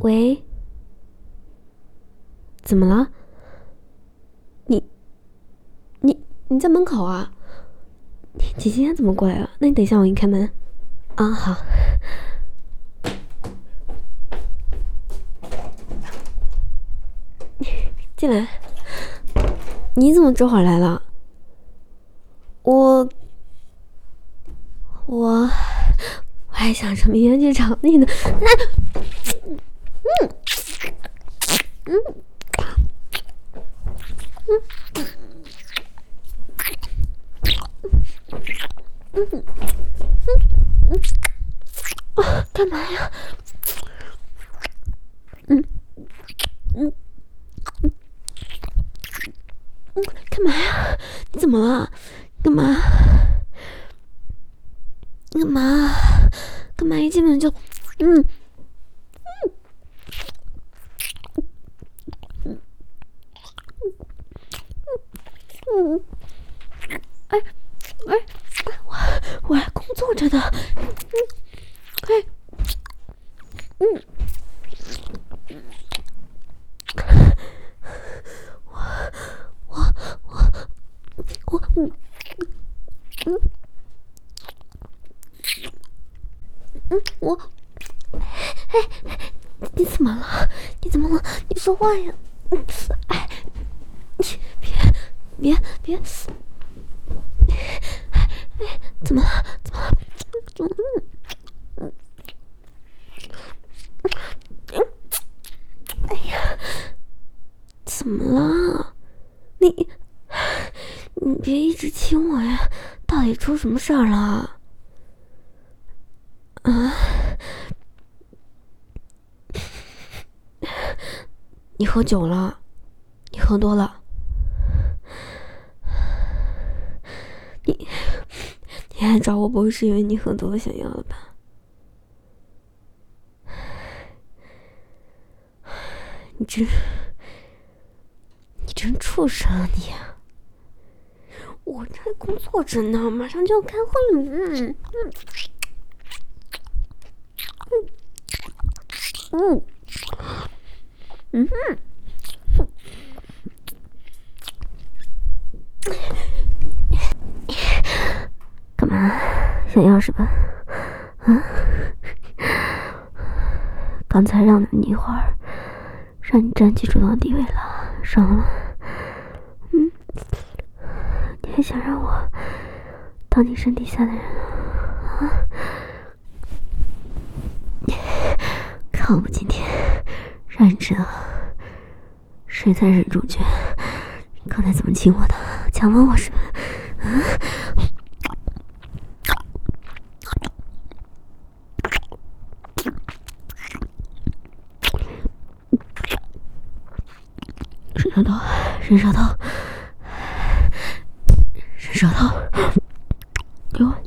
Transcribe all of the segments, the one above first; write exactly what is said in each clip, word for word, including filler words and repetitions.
喂，怎么了？你你你在门口啊？你你今天怎么过来了？那你等一下，我给你开门。啊，好。进来。你怎么这会儿来了？我我我还想着明天去找你呢。嗯嗯嗯嗯嗯嗯啊，干嘛呀？嗯嗯嗯嗯，干嘛呀？你怎么了？干嘛？干嘛？干嘛一进门就嗯嗯嗯嗯哎哎，我我还工作着呢。嗯哎嗯。我我我嗯嗯嗯我哎，你怎么了？你怎么了？你说话呀！哎，你别别别！哎，怎么了？怎么了？怎么了？嗯嗯，哎呀，怎么了？你你别一直亲我呀！到底出什么事儿了？啊？你喝酒了？你喝多了？你你还找我不会是因为你喝多了想要了吧？你真你真畜生啊你啊！我这工作着呢，马上就要开会了。嗯嗯嗯嗯干嘛？想要是吧？啊？刚才让了你一会儿，让你占据主导地位了，爽了吗？嗯，你还想让我当你身底下的人啊？看我们今天让你知道谁才是主角。你刚才怎么亲我的？强吻我是吧？啊？伸舌头，伸舌头，伸舌头，给我。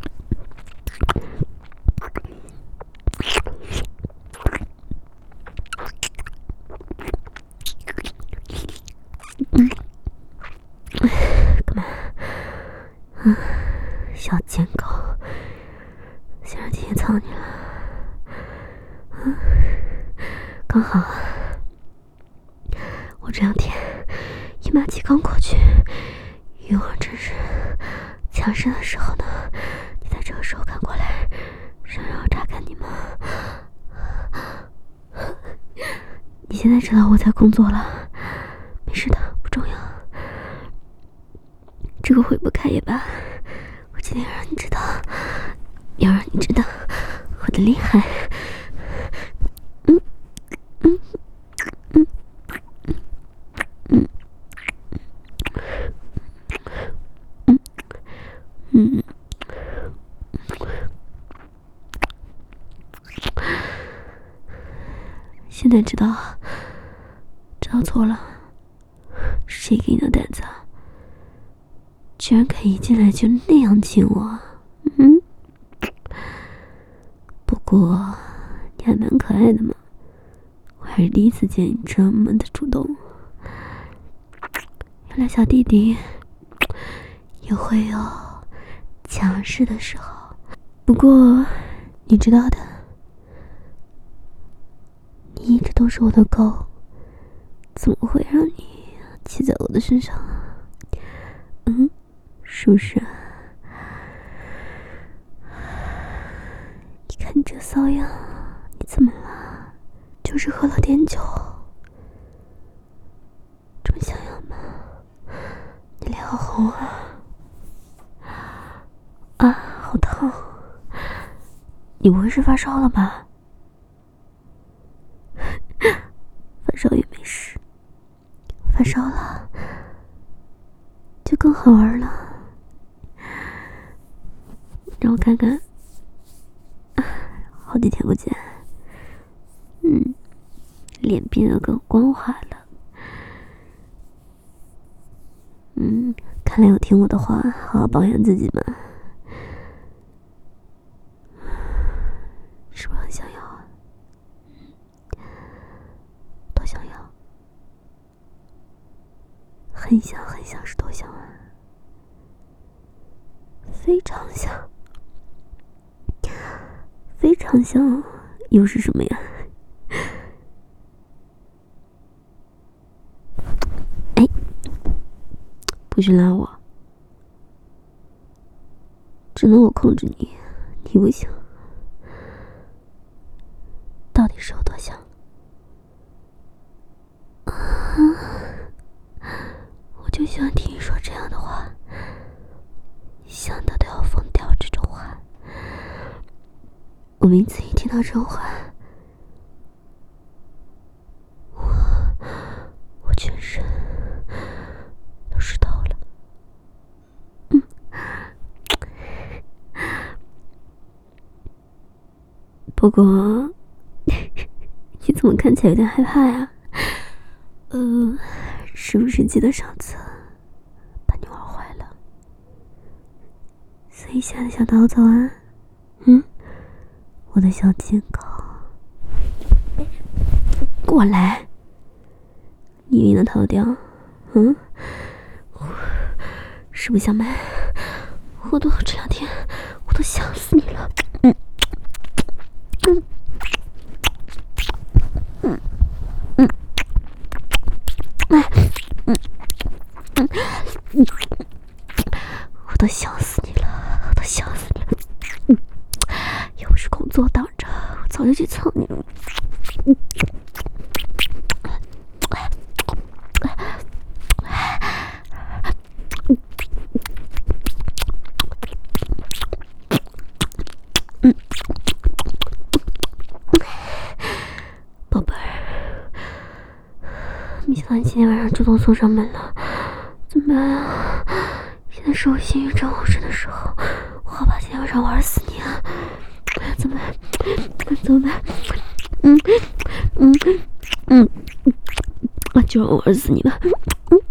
嗯，干嘛？嗯，小贱狗，想让今天操你了？嗯，刚好我这两天一马气刚过去，欲望正是强盛的时候呢。你在这个时候赶过来，是让我榨干你吗？你现在知道我在工作了，没事的，不重要。这个会不开也罢，我今天要让你知道，要让你知道我的厉害。嗯嗯嗯嗯嗯嗯。现在知道，知道错了，谁给你的胆子啊？居然可以一进来就那样亲我。嗯，不过你还蛮可爱的嘛，我还是第一次见你这么的主动。原来小弟弟也会有强势的时候。不过你知道的，你是我的狗，怎么会让你骑在我的身上啊？嗯，是不是？你看你这骚样，你怎么了？就是喝了点酒，这么想要吗？你脸好红啊！啊，好烫！你不会是发烧了吧？发烧也没事，发烧了就更好玩了。让我看看，好几天不见，嗯，脸变得更光滑了。嗯，看来有听我的话，好好保养自己嘛。是不是很想要啊？多想要？很想很想是多想啊？非常想，非常想，又是什么呀？哎，不许拉我，只能我控制你，你不行。到底是有多想？啊，我就喜欢听你说这样的话，想到都要疯掉这种话。我每次一听到这种话，我我全身都湿透了。嗯，不过你怎么看起来有点害怕呀？呃，是不是记得上次把你玩坏了，所以吓得想逃走啊？嗯，我的小贱狗，过来！你也能逃掉？嗯，是不是想买？我都这两天我都想死你了。嗯嗯嗯嗯，哎，嗯嗯嗯，我都想死你了，我都想死你了。嗯，要不是工作挡着，我早就去蹭你了。嗯，嗯，宝贝儿，没想到你今天晚上主动送上门了，怎么办啊？现在是我性欲正旺盛的时候，我好怕今天晚上玩死你啊！怎么办？怎么办？嗯嗯嗯，啊，就让我玩死你吧！嗯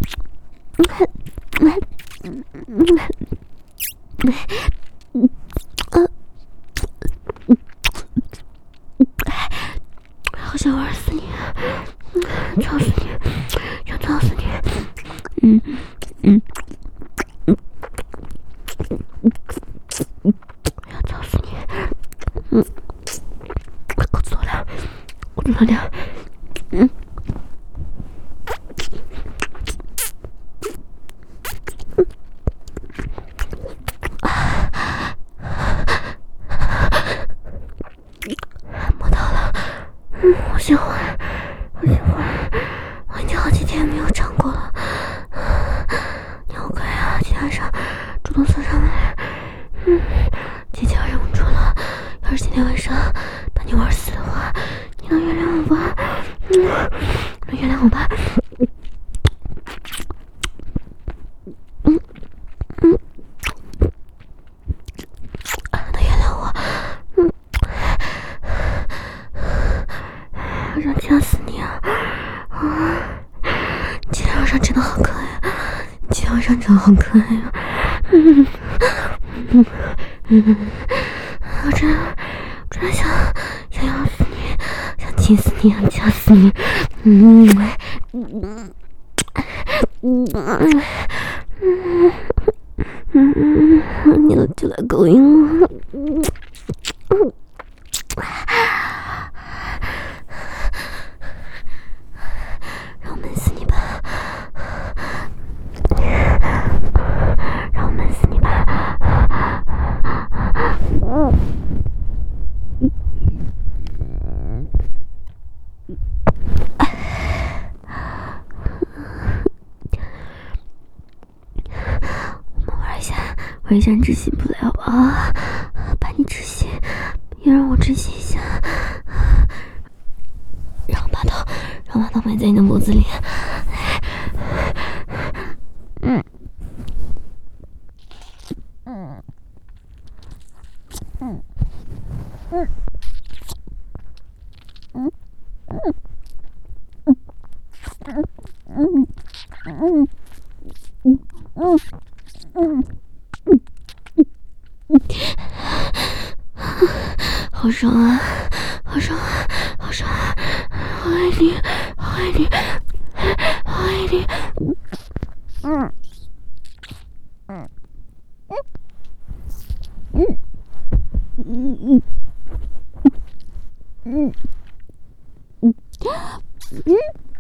嗯嗯嗯嗯嗯啊，好想玩死你，操死你，想操死你！嗯嗯嗯嗯，要操死你！嗯，够做了，够做了，嗯。摸到了，嗯，我喜欢，我喜欢，我已经好几天没有尝过了。你好乖啊，今天晚上主动送上来，嗯，姐姐要忍不住了。要是今天晚上把你玩死的话，你能原谅我吧？嗯，能原谅我吧？嗯嗯，能原谅我？嗯。我想掐死你啊！啊！你今天晚上真的好可爱，你今天晚上真的好可爱啊！嗯嗯嗯，我真的真的想想要死你，想亲死你，想掐死你！嗯嗯嗯嗯嗯嗯，你都就来勾引我！嗯嗯。 一下窒息不了啊！把你窒息，也让我窒息一下。让我把头，让我把头埋在你的脖子里。嗯。嗯。嗯。嗯。嗯。嗯。嗯。嗯。嗯。嗯。好爽啊！好爽啊！好爽啊！好爱你，好爱你，好爱你。嗯。嗯。嗯。嗯。嗯。嗯。嗯。嗯。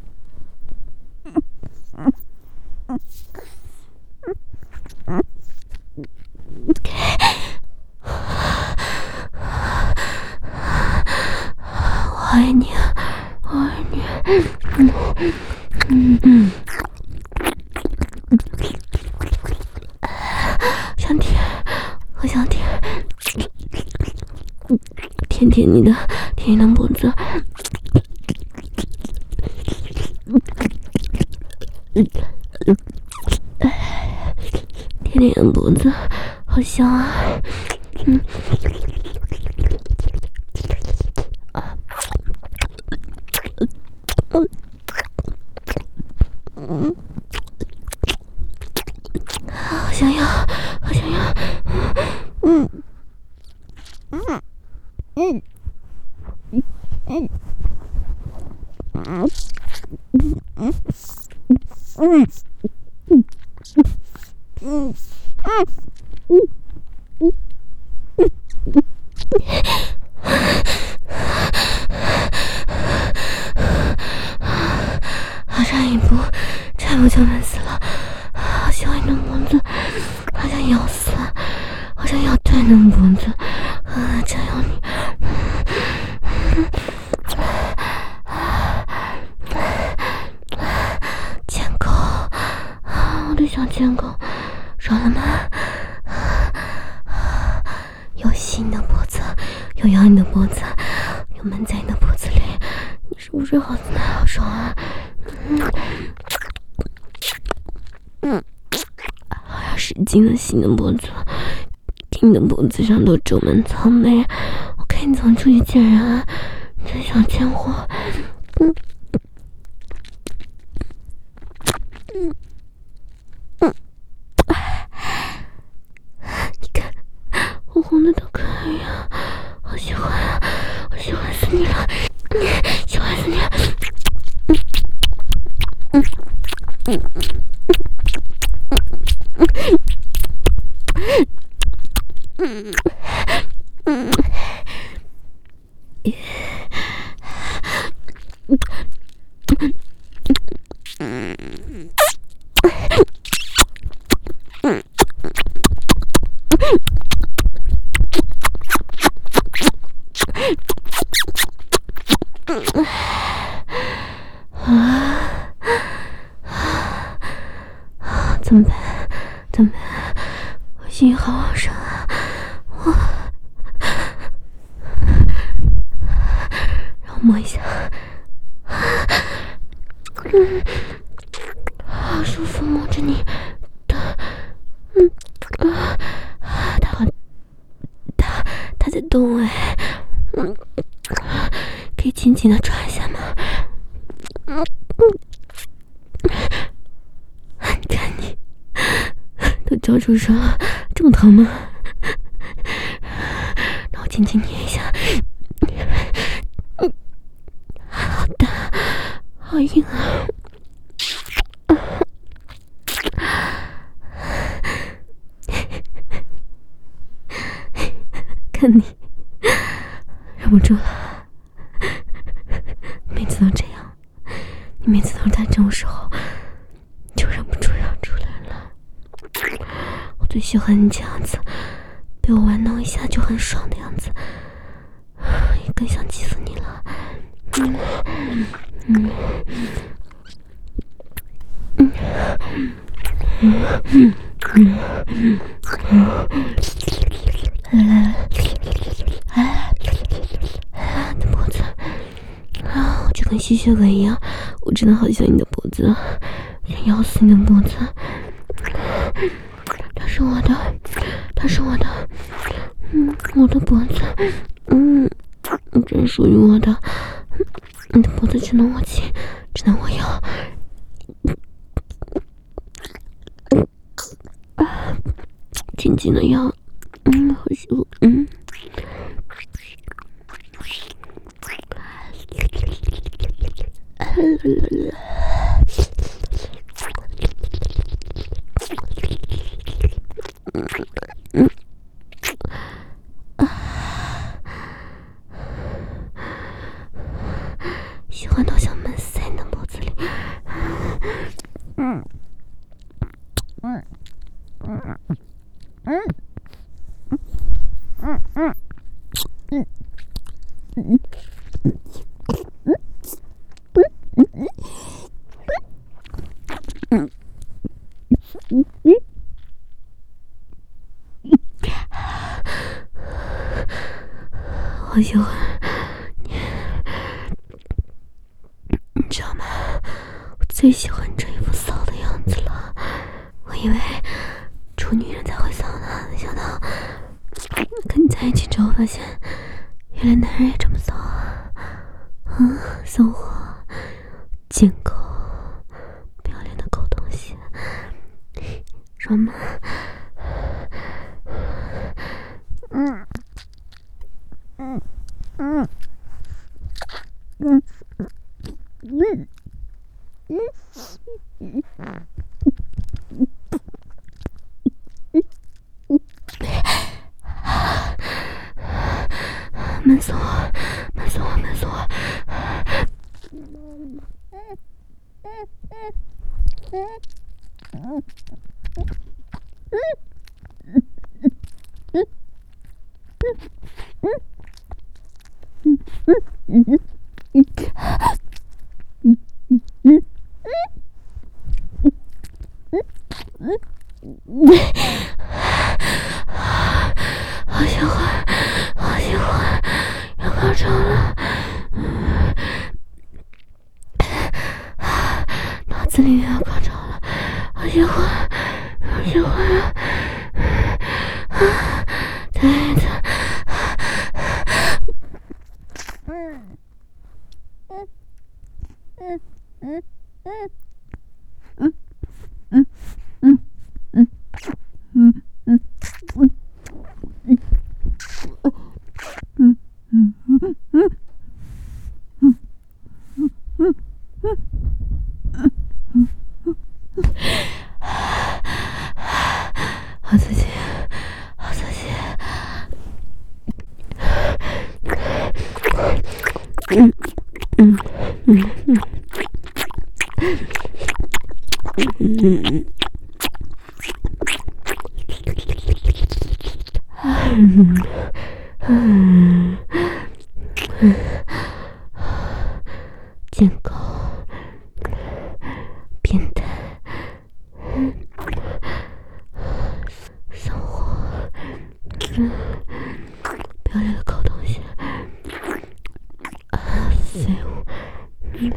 我爱你，我爱你。嗯嗯嗯。想舔，我想舔，舔舔你的，舔你的脖子。舔你的脖子，好香啊！嗯。嗯。好想要，好想要。嗯。嗯。嗯。嗯。嗯。嗯。嗯。嗯。嗯。嗯。嗯。嗯。好差一步，差一步就闷死了。好喜欢你的脖子，好想咬死，好想咬断你的脖子，啊，这样你。舔狗，我的小舔狗，爽了吗？又吸你的脖子，又咬你的脖子，又闷在你的脖子里，你是不是好好爽啊？嗯。嗯。我要使劲的吸你的脖子，给你的脖子上都皱纹草莓，我看你怎么出去见人啊，这小贱货。嗯。嗯。嗯。你看，红红的都可以啊，好喜欢啊，我喜欢死你了，喜欢死你了。嗯。嗯。嗯。嗯。怎么办？怎么办？我心好好伤啊！我让我摸一下，嗯，好舒服，摸着你的，嗯啊，它好，它它在动哎，嗯，可以紧紧的抓一下吗？嗯嗯。你看你都叫出声了，这么疼吗？让我轻轻捏一下。嗯，好大，好硬啊！看你忍不住了，每次都这样，你每次都在这种时候就忍不住要出来了。我最喜欢你这样子，被我玩弄一下就很爽的样子，也更想欺负你了。嗯嗯嗯嗯嗯。 你的脖子啊，就跟吸血鬼一样，我真的好想你的脖子，想咬死你的脖子。它是我的，它是我的，嗯，我的脖子，嗯，真属于我的。你的脖子只能我亲，只能我咬。紧紧的咬，嗯，好舒服，嗯。喜欢到想闷死在你的脖子里。嗯嗯嗯嗯嗯嗯嗯嗯我喜欢你，你知道吗？我最喜欢这一副骚的样子了。我以为处女人才会骚呢，没想到跟你在一起之后发现，原来男人也这么骚啊！嗯，骚货，贱狗，不要脸的狗东西，爽吗？嗯嗯嗯嗯嗯嗯嗯。闷死我，闷死我，闷死我！好喜欢，好喜欢，要高潮了！脑子里面要高潮了，好喜欢，好喜欢啊！再来一次。嗯嗯嗯嗯嗯嗯嗯嗯嗯嗯嗯嗯。嗯嗯嗯嗯嗯嗯嗯嗯，好刺激，好刺激！嗯嗯嗯嗯嗯嗯嗯嗯，贱狗，变态，骚货，嗯，不要脸的狗东西，啊，废物！嗯，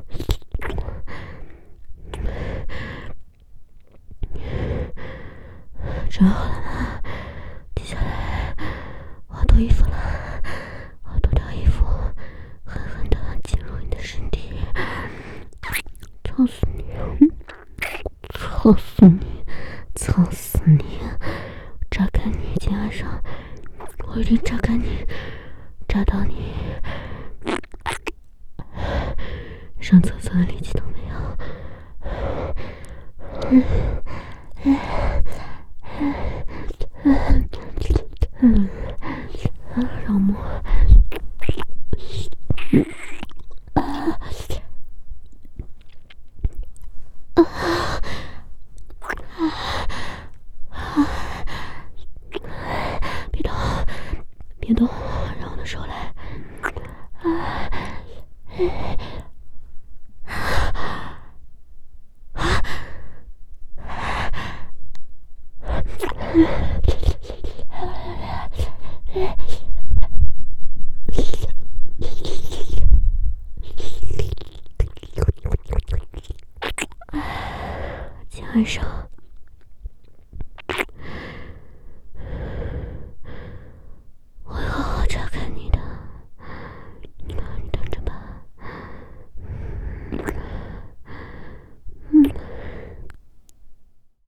准备好了吗？接下来我要脱衣服了，我要脱掉衣服，狠狠地进入你的身体，操死你！操死你！操死你！榨干你！今晚上我一定榨干你，榨到你上厕所的力气都没有。嗯嗯嗯嗯嗯，让摸。啊啊啊！别动，别动，让我的手来。啊！ 难受。